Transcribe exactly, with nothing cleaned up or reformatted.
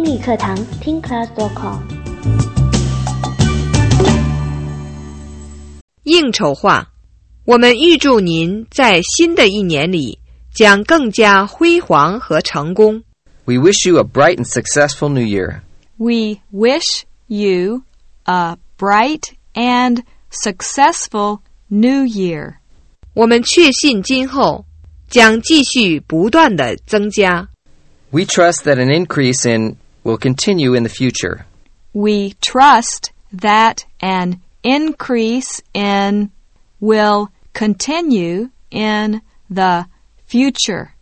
英语课堂听 class dot com。 应酬话，我们预祝您在新的一年里将更加辉煌和成功。 We wish you a bright and successful new year. We wish you a bright and successful new year. 我们确信今后将继续不断地增加。 We trust that an increase in will continue in the future. We trust that an increase in will continue in the future.